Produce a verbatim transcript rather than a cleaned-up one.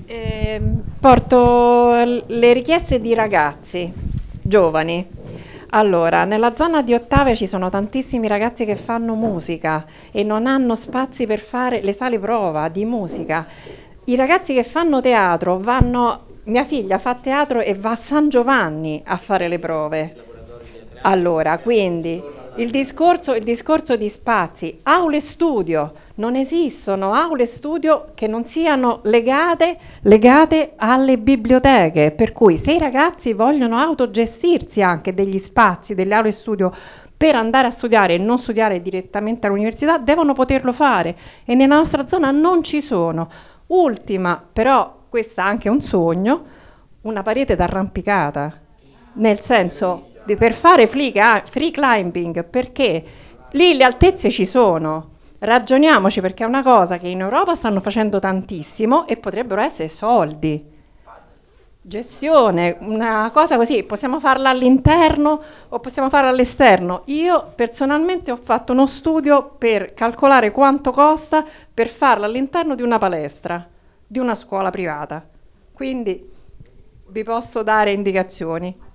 Eh, porto l- le richieste di ragazzi giovani. Allora, nella zona di Ottave ci sono tantissimi ragazzi che fanno musica e non hanno spazi per fare le sale prova di musica. I ragazzi che fanno teatro vanno, mia figlia fa teatro e va a San Giovanni a fare le prove. Allora, quindi il discorso, il discorso di spazi, aule studio, non esistono aule studio che non siano legate, legate alle biblioteche, per cui se i ragazzi vogliono autogestirsi anche degli spazi, delle aule studio per andare a studiare e non studiare direttamente all'università, devono poterlo fare e nella nostra zona non ci sono. Ultima, però questo è anche un sogno, una parete d'arrampicata, nel senso di per fare free, free climbing, perché lì le altezze ci sono. Ragioniamoci perché è una cosa che in Europa stanno facendo tantissimo e potrebbero essere soldi. Gestione, una cosa così, possiamo farla all'interno o possiamo farla all'esterno. Io personalmente ho fatto uno studio per calcolare quanto costa per farla all'interno di una palestra, di una scuola privata. Quindi vi posso dare indicazioni.